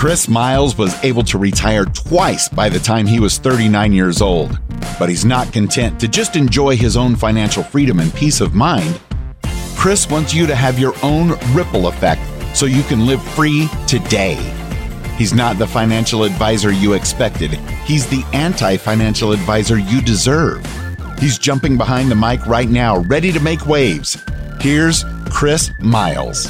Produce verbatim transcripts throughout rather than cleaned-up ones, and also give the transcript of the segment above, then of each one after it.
Chris Miles was able to retire twice by the time he was thirty-nine years old. But he's not content to just enjoy his own financial freedom and peace of mind. Chris wants you to have your own ripple effect so you can live free today. He's not the financial advisor you expected. He's the anti-financial advisor you deserve. He's jumping behind the mic right now, ready to make waves. Here's Chris Miles.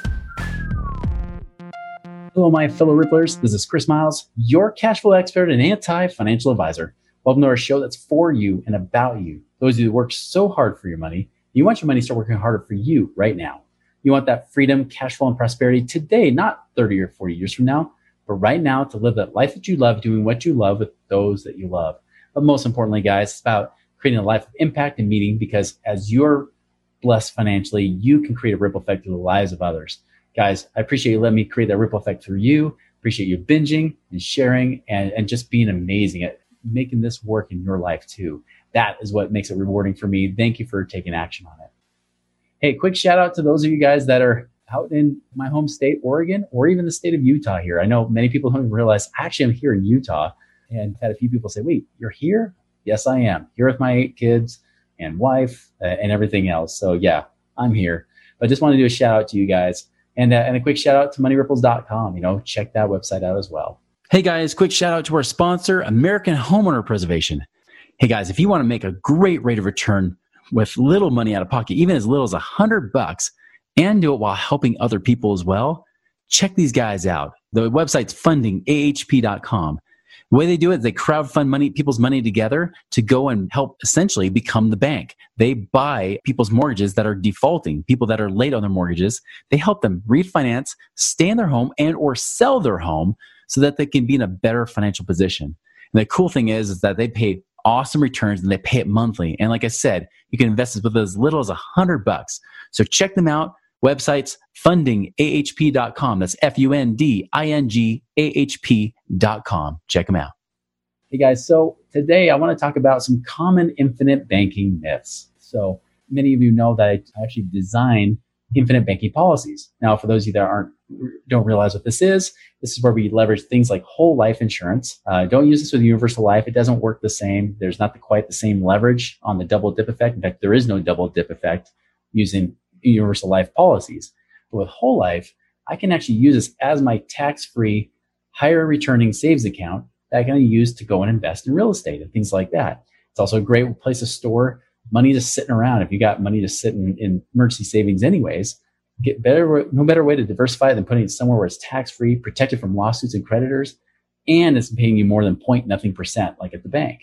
Hello, my fellow Ripplers. This is Chris Miles, your cash flow expert and anti-financial advisor. Welcome to our show that's for you and about you. Those of you who work so hard for your money, you want your money to start working harder for you right now. You want that freedom, cash flow, and prosperity today, not thirty or forty years from now, but right now to live that life that you love, doing what you love with those that you love. But most importantly, guys, it's about creating a life of impact and meaning, because as you're blessed financially, you can create a ripple effect through the lives of others. Guys, I appreciate you letting me create that ripple effect through you. Appreciate you binging and sharing and, and just being amazing at making this work in your life too. That is what makes it rewarding for me. Thank you for taking action on it. Hey, quick shout out to those of you guys that are out in my home state, Oregon, or even the state of Utah here. I know many people don't even realize actually I'm here in Utah, and had a few people say, wait, you're here? Yes, I am. Here with my eight kids and wife uh, and everything else. So yeah, I'm here. But I just want to do a shout out to you guys. And, uh, and a quick shout out to money ripples dot com. You know, check that website out as well. Hey guys, quick shout out to our sponsor, American Homeowner Preservation. Hey guys, if you want to make a great rate of return with little money out of pocket, even as little as a hundred bucks, and do it while helping other people as well, check these guys out. The website's funding A H P dot com. The way they do it, they crowdfund money, people's money together to go and help essentially become the bank. They buy people's mortgages that are defaulting, people that are late on their mortgages. They help them refinance, stay in their home, and or sell their home so that they can be in a better financial position. And the cool thing is, is that they pay awesome returns and they pay it monthly. And like I said, you can invest with as little as a hundred bucks. So check them out. Websites, funding A H P dot com. That's F U N D I N G A H P dot com. Check them out. Hey guys, so today I want to talk about some common infinite banking myths. So many of you know that I actually design infinite banking policies. Now, for those of you that aren't don't realize what this is, this is where we leverage things like whole life insurance. Uh, don't use this with universal life. It doesn't work the same. There's not the, quite the same leverage on the double dip effect. In fact, there is no double dip effect using universal life policies. But with whole life, I can actually use this as my tax-free, higher returning savings account that I can use to go and invest in real estate and things like that. It's also a great place to store money just sitting around. If you got money to sit in, in emergency savings anyways, get better, no better way to diversify it than putting it somewhere where it's tax-free, protected from lawsuits and creditors, and it's paying you more than point nothing percent like at the bank.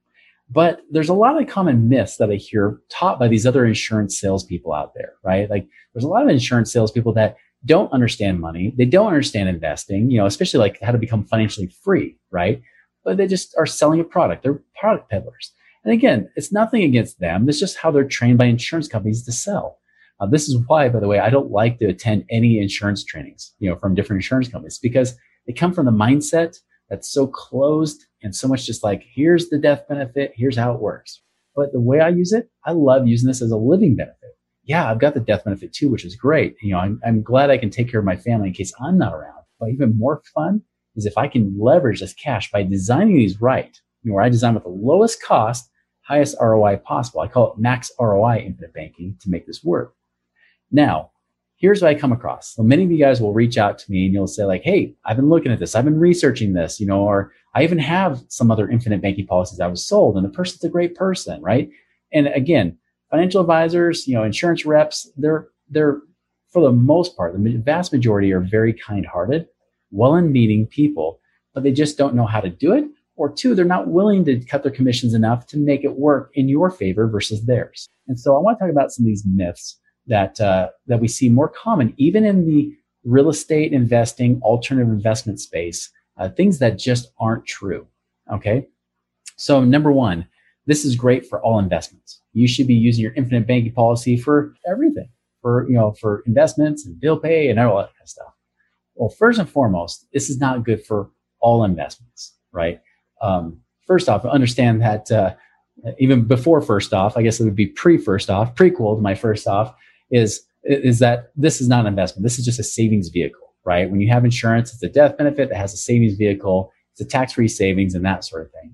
But there's a lot of common myths that I hear taught by these other insurance salespeople out there, right? Like there's a lot of insurance salespeople that don't understand money. They don't understand investing, you know, especially like how to become financially free, right? But they just are selling a product. They're product peddlers. And again, it's nothing against them. It's just how they're trained by insurance companies to sell. Uh, this is why, by the way, I don't like to attend any insurance trainings, you know, from different insurance companies, because they come from the mindset that's so closed and so much just like, here's the death benefit, here's how it works. But the way I use it, I love using this as a living benefit. Yeah, I've got the death benefit too, which is great. You know, I'm, I'm glad I can take care of my family in case I'm not around. But even more fun is if I can leverage this cash by designing these right, you know, where I design with the lowest cost, highest R O I possible. I call it max R O I infinite banking to make this work. Now, here's what I come across. So many of you guys will reach out to me and you'll say like, hey, I've been looking at this. I've been researching this, you know, or I even have some other infinite banking policies that was sold and the person's a great person, right? And again, financial advisors, you know, insurance reps, they're, they're for the most part, the vast majority are very kind-hearted, well-meaning people, but they just don't know how to do it. Or two, they're not willing to cut their commissions enough to make it work in your favor versus theirs. And so I want to talk about some of these myths that uh, that we see more common, even in the real estate investing, alternative investment space, uh, things that just aren't true. Okay. So number one, this is great for all investments. You should be using your infinite banking policy for everything, for, you know, for investments and bill pay and all that kind of stuff. Well, first and foremost, this is not good for all investments, right? Um, first off, understand that uh, even before first off, I guess it would be pre first off, prequel to my first off, is is that this is not an investment. This is just a savings vehicle. right? When you have insurance, it's a death benefit that has a savings vehicle, it's a tax-free savings and that sort of thing.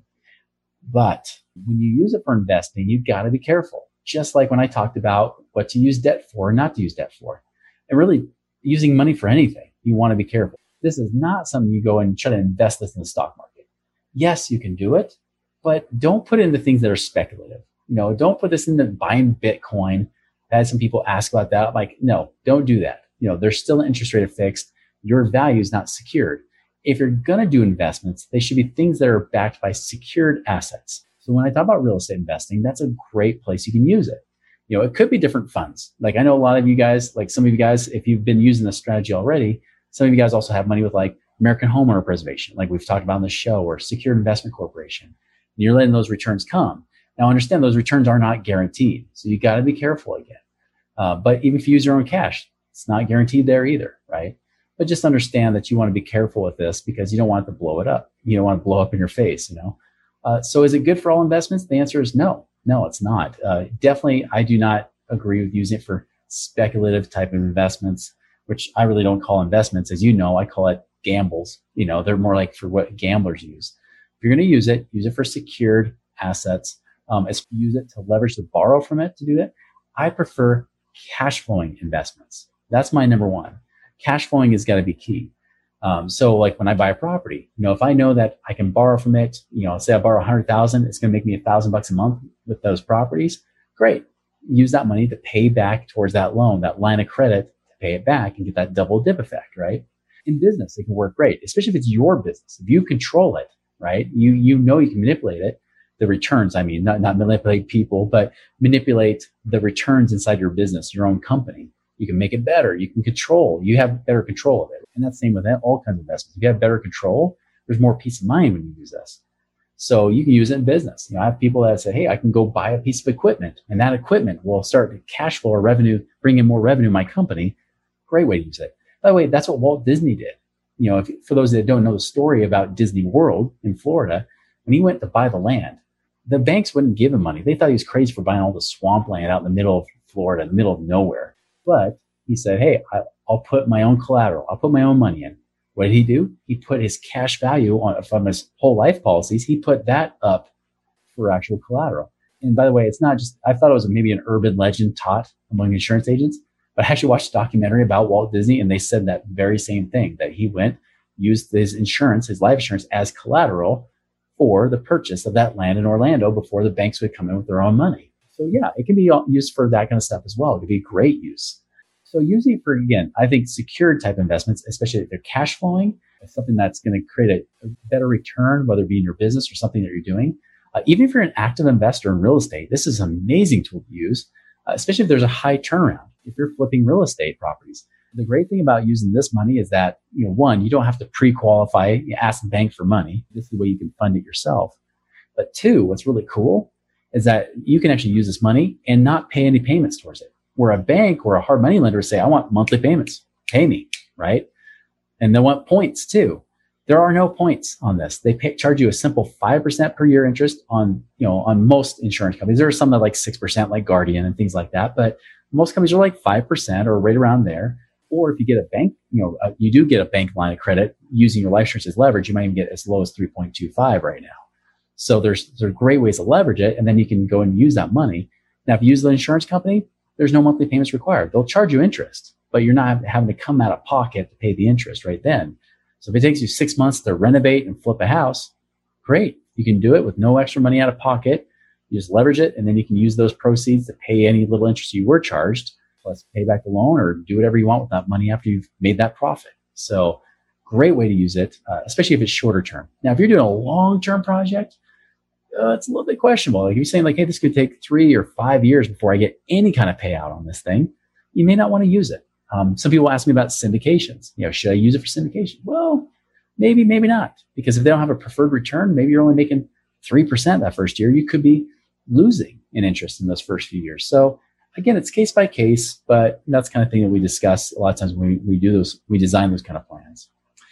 But when you use it for investing, you've got to be careful. Just like when I talked about what to use debt for and not to use debt for. And really using money for anything, you want to be careful. This is not something you go and try to invest this in the stock market. Yes, you can do it, but don't put it into things that are speculative. You know, don't put this into buying Bitcoin. I had some people ask about that. I'm like, no, don't do that. You know, there's still an interest rate fixed. Your value is not secured. If you're going to do investments, they should be things that are backed by secured assets. So when I talk about real estate investing, that's a great place you can use it. You know, it could be different funds. Like I know a lot of you guys, like some of you guys, if you've been using this strategy already, some of you guys also have money with like American Homeowner Preservation, like we've talked about on the show, or Secured Investment Corporation. And you're letting those returns come. Now understand those returns are not guaranteed. So you got to be careful again. Uh, but even if you use your own cash, it's not guaranteed there either, right? But just understand that you want to be careful with this because you don't want it to blow it up. You don't want to blow up in your face, you know? Uh, so is it good for all investments? The answer is no. No, it's not. Uh, definitely, I do not agree with using it for speculative type of investments, which I really don't call investments. As you know, I call it gambles. You know, they're more like for what gamblers use. If you're going to use it, use it for secured assets. Um, as use it to leverage to borrow from it to do that. I prefer cash flowing investments. That's my number one. Cash flowing has got to be key. Um, so like when I buy a property, you know, if I know that I can borrow from it, you know, say I borrow a hundred thousand, it's going to make me a thousand bucks a month with those properties. Great. Use that money to pay back towards that loan, that line of credit to pay it back and get that double dip effect, right? In business, it can work great, especially if it's your business. If you control it, right? You, you know, you can manipulate it. The returns, I mean, not, not manipulate people, but manipulate the returns inside your business, your own company. You can make it better. You can control. You have better control of it. And that's the same with all kinds of investments. If you have better control, there's more peace of mind when you use this. So you can use it in business. You know, I have people that say, hey, I can go buy a piece of equipment and that equipment will start to cash flow or revenue, bring in more revenue in my company. Great way to use it. By the way, that's what Walt Disney did. You know, if, for those that don't know the story about Disney World in Florida, when he went to buy the land, the banks wouldn't give him money. They thought he was crazy for buying all the swampland out in the middle of Florida, in the middle of nowhere. But he said, hey, I, I'll put my own collateral. I'll put my own money in. What did he do? He put his cash value on from his whole life policies. He put that up for actual collateral. And by the way, it's not just, I thought it was maybe an urban legend taught among insurance agents, but I actually watched a documentary about Walt Disney and they said that very same thing, that he went, used his insurance, his life insurance as collateral for the purchase of that land in Orlando before the banks would come in with their own money. So yeah, it can be used for that kind of stuff as well. It could be great use. So using it for, again, I think secured type investments, especially if they're cash flowing, is something that's going to create a, a better return, whether it be in your business or something that you're doing. Uh, even if you're an active investor in real estate, this is an amazing tool to use, uh, especially if there's a high turnaround. If you're flipping real estate properties, the great thing about using this money is that, you know, one, you don't have to pre-qualify, you ask the bank for money. This is the way you can fund it yourself. But two, what's really cool is that you can actually use this money and not pay any payments towards it. Where a bank or a hard money lender would say, I want monthly payments, pay me, right? And they want points too. There are no points on this. They pay, charge you a simple five percent per year interest on, you know, on most insurance companies. There are some that are like six percent like Guardian and things like that. But most companies are like five percent or right around there. Or if you get a bank, you know, uh, you do get a bank line of credit using your life insurance as leverage, you might even get as low as three point two five right now. So there's, there's great ways to leverage it. And then you can go and use that money. Now, if you use the insurance company, there's no monthly payments required. They'll charge you interest, but you're not having to come out of pocket to pay the interest right then. So if it takes you six months to renovate and flip a house, great. You can do it with no extra money out of pocket. You just leverage it, and then you can use those proceeds to pay any little interest you were charged, plus pay back the loan or do whatever you want with that money after you've made that profit. So great way to use it, uh, especially if it's shorter term. Now, if you're doing a long-term project, uh, it's a little bit questionable. Like if you're saying like, hey, this could take three or five years before I get any kind of payout on this thing, you may not want to use it. Um, some people ask me about syndications. You know, should I use it for syndication? Well, maybe, maybe not. Because if they don't have a preferred return, maybe you're only making three percent that first year. You could be losing in interest in those first few years. So again, it's case by case, but that's the kind of thing that we discuss a lot of times when we, we do those, we design those kind of plans.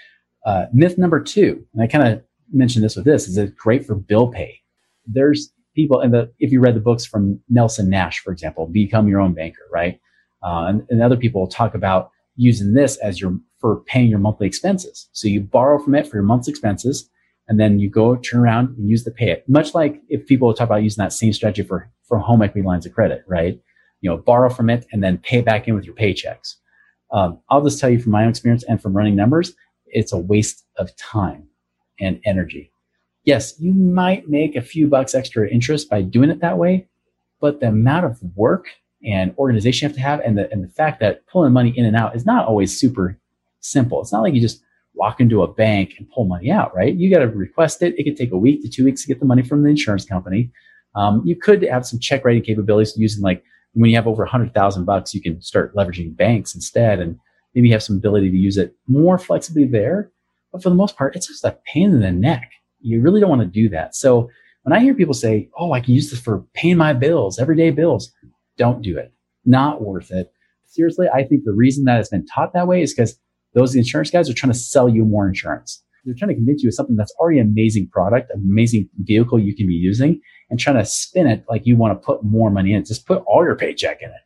Uh, myth number two, and I kind of mentioned this with this, is it's great for bill pay. There's people, and the, if you read the books from Nelson Nash, for example, Become Your Own Banker, right? Uh, and, and other people talk about using this as your for paying your monthly expenses. So you borrow from it for your month's expenses, and then you go turn around and use the pay it. Much like if people talk about using that same strategy for, for home equity lines of credit, right? You know, borrow from it and then pay it back in with your paychecks. Um, I'll just tell you from my own experience and from running numbers, it's a waste of time and energy. Yes, you might make a few bucks extra interest by doing it that way, but the amount of work and organization you have to have, and the and the fact that pulling money in and out is not always super simple. It's not like you just walk into a bank and pull money out, right? You got to request it. It could take a week to two weeks to get the money from the insurance company. Um, you could have some check writing capabilities using, like, when you have over a hundred thousand bucks, you can start leveraging banks instead, and maybe have some ability to use it more flexibly there. But for the most part, it's just a pain in the neck. You really don't want to do that. So when I hear people say, "Oh, I can use this for paying my bills, everyday bills," don't do it. Not worth it. Seriously, I think the reason that it's been taught that way is because those insurance guys are trying to sell you more insurance. They're trying to convince you of something that's already an amazing product, an amazing vehicle you can be using, and trying to spin it like you want to put more money in it. Just put all your paycheck in it.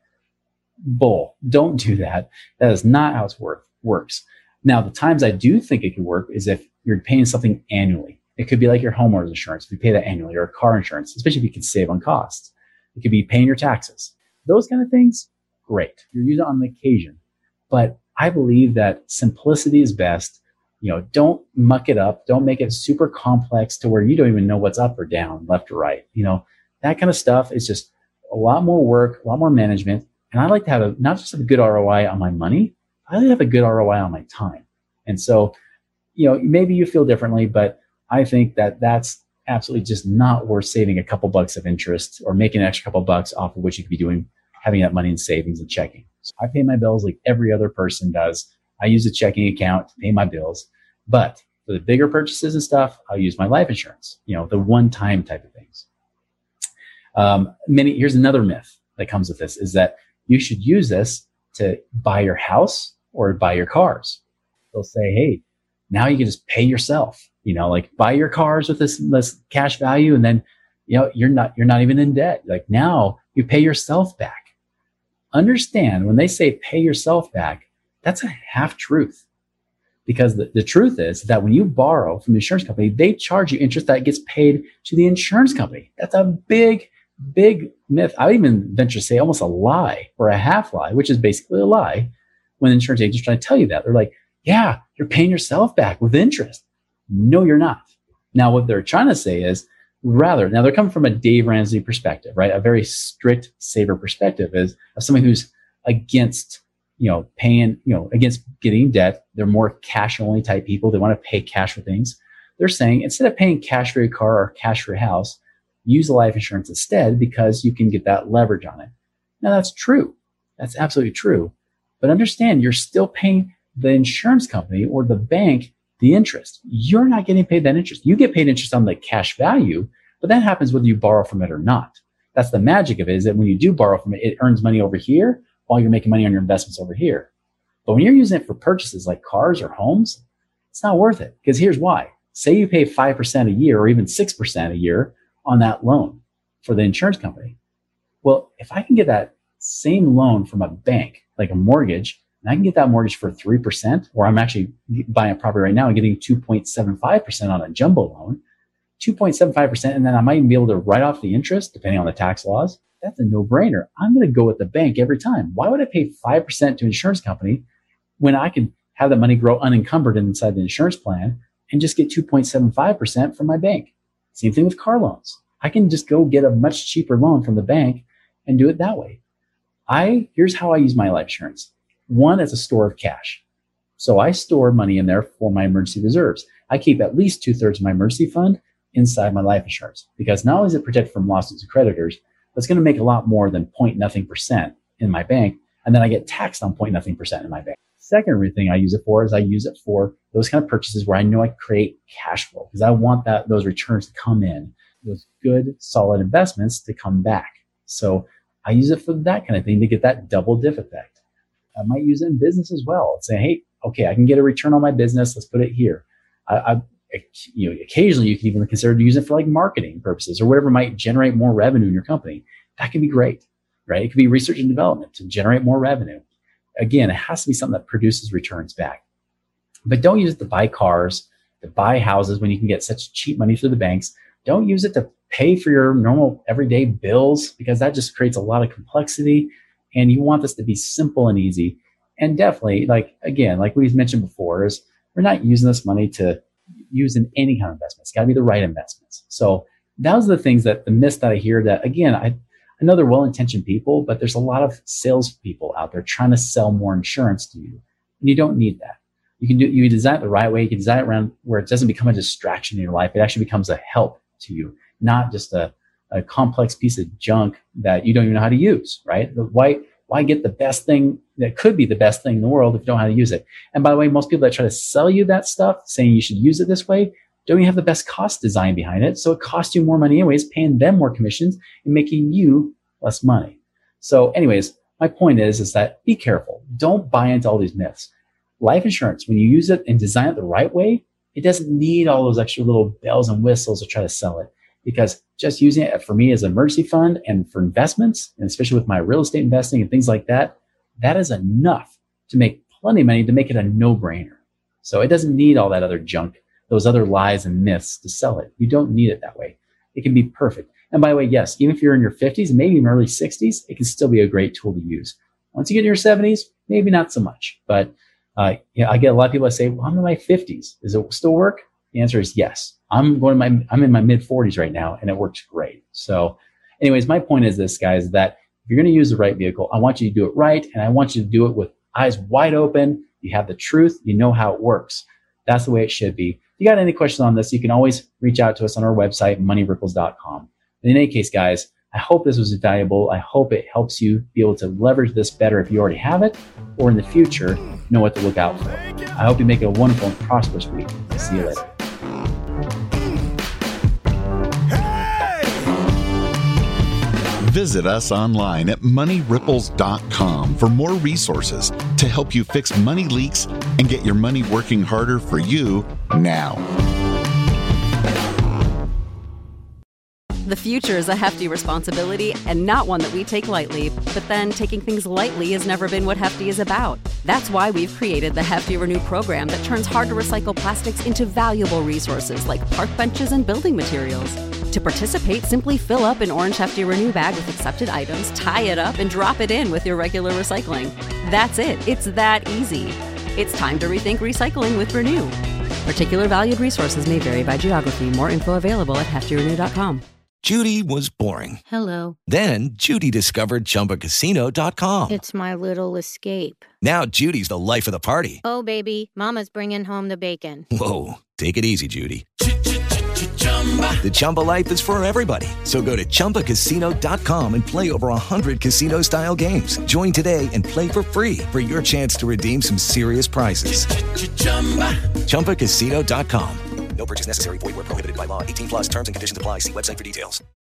Bull. Don't do that. That is not how it's work, works. Now, the times I do think it can work is if you're paying something annually. It could be like your homeowner's insurance, if you pay that annually, or car insurance, especially if you can save on costs. It could be paying your taxes. Those kind of things, great. You're using it on occasion. But I believe that simplicity is best. You know, don't muck it up. Don't make it super complex to where you don't even know what's up or down, left or right. You know, that kind of stuff is just a lot more work, a lot more management. And I like to have a, not just have a good R O I on my money, I like to have a good R O I on my time. And so, you know, maybe you feel differently, but I think that that's absolutely just not worth saving a couple bucks of interest or making an extra couple bucks off of which you could be doing, having that money in savings and checking. So I pay my bills like every other person does. I use a checking account to pay my bills, but for the bigger purchases and stuff, I'll use my life insurance, you know, the one-time type of things. Um, many, here's another myth that comes with this, is that you should use this to buy your house or buy your cars. They'll say, hey, now you can just pay yourself, you know, like buy your cars with this, this cash value. And then, you know, you're not, you're not even in debt. Like now you pay yourself back. Understand when they say pay yourself back, that's a half truth, because the, the truth is that when you borrow from the insurance company, they charge you interest that gets paid to the insurance company. That's a big, big myth. I would even venture to say almost a lie or a half lie, which is basically a lie when insurance agents are trying to tell you that. They're like, yeah, you're paying yourself back with interest. No, you're not. Now, what they're trying to say is rather, now they're coming from a Dave Ramsey perspective, right? A very strict saver perspective is of somebody who's against, you know, paying, you know, against getting debt. They're more cash only type people. They want to pay cash for things. They're saying instead of paying cash for your car or cash for your house, use the life insurance instead because you can get that leverage on it. Now that's true. That's absolutely true. But understand you're still paying the insurance company or the bank the interest. You're not getting paid that interest. You get paid interest on the cash value, but that happens whether you borrow from it or not. That's the magic of it, is that when you do borrow from it, it earns money over here while you're making money on your investments over here. But when you're using it for purchases like cars or homes, it's not worth it. Because here's why. Say you pay five percent a year or even six percent a year on that loan for the insurance company. Well, if I can get that same loan from a bank, like a mortgage, and I can get that mortgage for three percent, or I'm actually buying a property right now and getting two point seven five percent on a jumbo loan, two point seven five percent, and then I might even be able to write off the interest depending on the tax laws. That's a no-brainer. I'm going to go with the bank every time. Why would I pay five percent to an insurance company when I can have that money grow unencumbered inside the insurance plan and just get two point seven five percent from my bank? Same thing with car loans. I can just go get a much cheaper loan from the bank and do it that way. I, here's how I use my life insurance. One, as a store of cash. So I store money in there for my emergency reserves. I keep at least two thirds of my emergency fund inside my life insurance, because not only is it protected from lawsuits and creditors, but it's going to make a lot more than point nothing percent in my bank. And then I get taxed on point nothing percent in my bank. Second thing I use it for is I use it for those kind of purchases where I know I create cash flow, because I want that, those returns to come in, those good, solid investments to come back. So I use it for that kind of thing to get that double dip effect. I might use it in business as well. Say, hey, okay, I can get a return on my business. Let's put it here. I, I, you know, occasionally you can even consider to use it for like marketing purposes or whatever might generate more revenue in your company. That can be great, right? It could be research and development to generate more revenue. Again, it has to be something that produces returns back. But don't use it to buy cars, to buy houses when you can get such cheap money through the banks. Don't use it to pay for your normal everyday bills, because that just creates a lot of complexity. And you want this to be simple and easy. And definitely, like, again, like we've mentioned before, is we're not using this money to use in any kind of investment. It's got to be the right investments. So those are the things that the myths that I hear that, again, I, I know they're well-intentioned people, but there's a lot of salespeople out there trying to sell more insurance to you. And you don't need that. You can do, you can design it the right way. You can design it around where it doesn't become a distraction in your life. It actually becomes a help to you, not just a, a complex piece of junk that you don't even know how to use, right? Why, why get the best thing that could be the best thing in the world if you don't know how to use it? And by the way, most people that try to sell you that stuff saying you should use it this way don't even have the best cost design behind it. So it costs you more money anyways, paying them more commissions and making you less money. So anyways, my point is, is that be careful. Don't buy into all these myths. Life insurance, when you use it and design it the right way, it doesn't need all those extra little bells and whistles to try to sell it. Because just using it for me as an emergency fund and for investments, and especially with my real estate investing and things like that, that is enough to make plenty of money to make it a no-brainer. So it doesn't need all that other junk, those other lies and myths to sell it. You don't need it that way. It can be perfect. And by the way, yes, even if you're in your fifties, maybe even early sixties, it can still be a great tool to use. Once you get in your seventies, maybe not so much. But uh, you know, I get a lot of people that say, well, I'm in my fifties. Does it still work? The answer is yes. I'm going to my, I'm in my mid forties right now, and it works great. So anyways, my point is this, guys, that if you're going to use the right vehicle, I want you to do it right. And I want you to do it with eyes wide open. You have the truth. You know how it works. That's the way it should be. If you got any questions on this, you can always reach out to us on our website, money ripples dot com. In any case, guys, I hope this was valuable. I hope it helps you be able to leverage this better if you already have it, or in the future, know what to look out for. I hope you make it a wonderful and prosperous week. See you later. Visit us online at money ripples dot com for more resources to help you fix money leaks and get your money working harder for you now. The future is a hefty responsibility and not one that we take lightly. But then taking things lightly has never been what Hefty is about. That's why we've created the Hefty Renew program that turns hard-to-recycle plastics into valuable resources like park benches and building materials. To participate, simply fill up an orange Hefty Renew bag with accepted items, tie it up, and drop it in with your regular recycling. That's it. It's that easy. It's time to rethink recycling with Renew. Particular valued resources may vary by geography. More info available at hefty renew dot com. Judy was boring. Hello. Then Judy discovered chumba casino dot com. It's my little escape. Now Judy's the life of the party. Oh, baby, mama's bringing home the bacon. Whoa, take it easy, Judy. The Chumba life is for everybody. So go to chumba casino dot com and play over one hundred casino-style games. Join today and play for free for your chance to redeem some serious prizes. chumba casino dot com. No purchase necessary. Void where prohibited by law. eighteen plus terms and conditions apply. See website for details.